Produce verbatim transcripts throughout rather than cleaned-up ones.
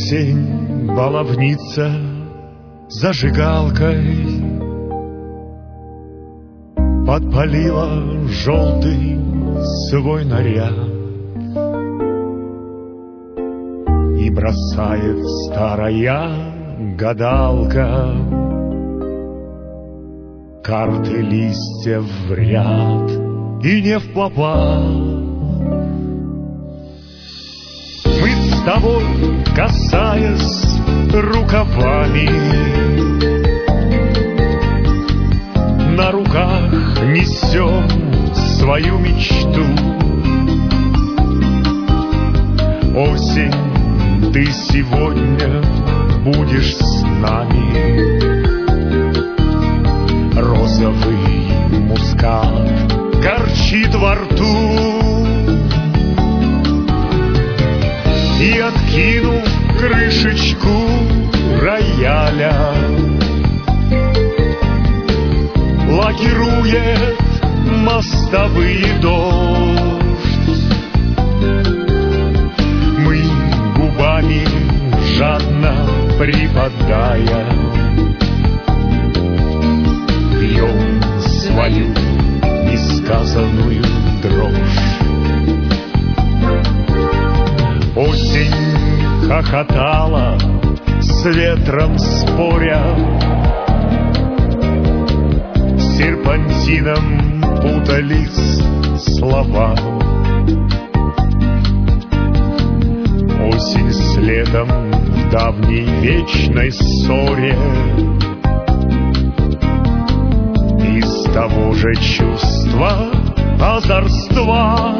Осень баловница зажигалкой подпалила желтый свой наряд и бросает старая гадалка карты листьев в ряд и не впопад. Мы с тобой, касаясь рукавами, на руках несем свою мечту. Осень, ты сегодня будешь с нами. Розовый мускат горчит во рту. И, откинув крышечку рояля, лакирует мостовые дождь. Мы губами жадно припадая пьем свою несказанную дрожь. Осень хохотала, с ветром споря, серпантином путались слова. Осень с летом в давней вечной ссоре из того же чувства озорства.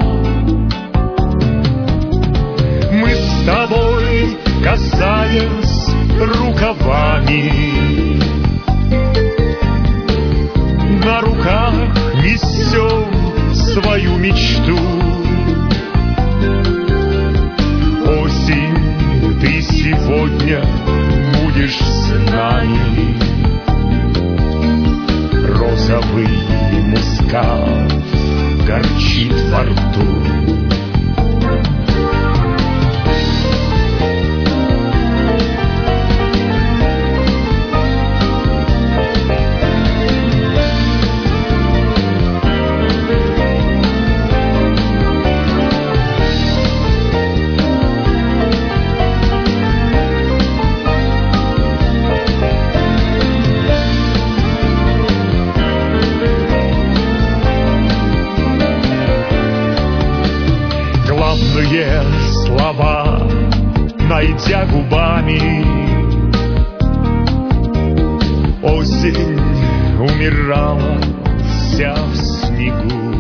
Мы с тобой, касаясь рукавами, на руках несем свою мечту. Осень, ты сегодня будешь с нами. Розовый мускат горчит во рту. Главные слова, найдя губами, осень умирала вся в снегу.